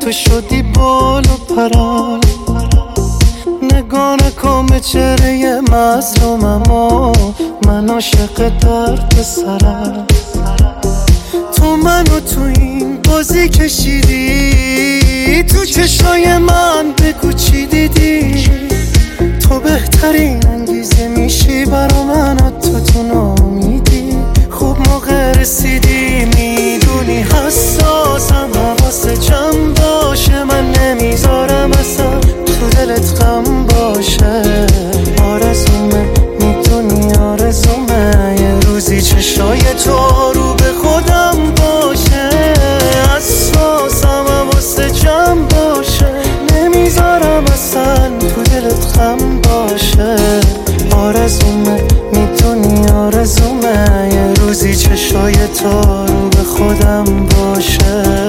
تو شدی بال و پران. نگاه نکن به چهره مظلومم و من عاشق درد سرم. تو منو تو این بازی کشیدی، تو چشای من بگو چی دیدی. تو بهترین انگیزه میشی برا من، تو نامیدی. خوب موقع رسیدی، میدونی حساسم، حواست جمع باشه. من نمیذارم اصلا تو دلت غم باشه. آرزومه میدونی آرزومه یه روزی چشای تو رو به خودم باشه. حساسم، حواست جمع باشه. نمیذارم اصلا تو دلت غم باشه. آرزومه میدونی آرزومه یه روزی چشای تو رو به خودم باشه.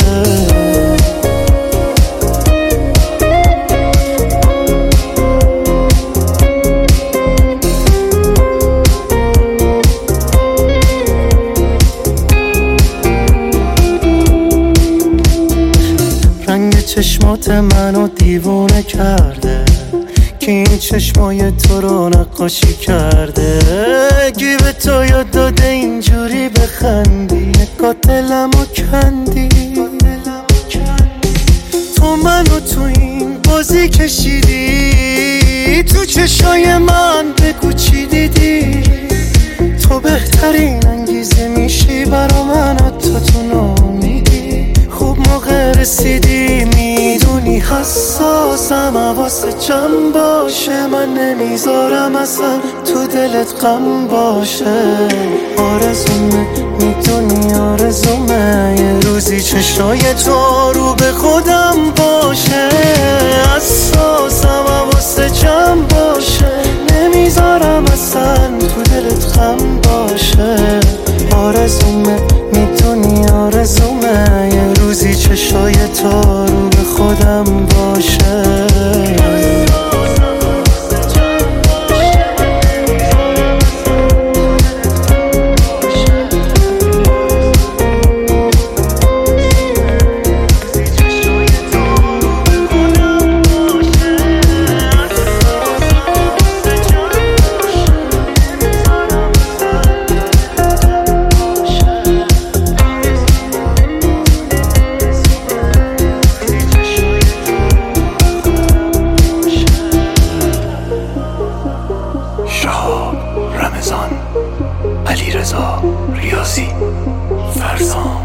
رنگ چشمات منو دیوونه کرده، که این چشمای تو رو نقاشی کرده. گیب تو یاد داده اینجوری بخندی، نگاه دلمو کندی. تو منو تو این بازی کشیدی، تو چشای من بگو چی دیدی. تو بهترین انگیزه میشی برا من، تو نامیدی. خوب موقع رسیدی، میدونی حساسم، حواست جمع باشه. من نمیذارم اصلا تو دلت غم باشه. آرزومه میدونی آرزومه یه روزی چشای تو رو به خودم باشه. حساسم، حواست جمع باشه. نمیذارم اصلا تو دلت غم باشه. آرزومه میدونی آرزومه یه روزی چشای تو رو به خودم باشه. رمضان، علیرضا ریاضی، فرزان.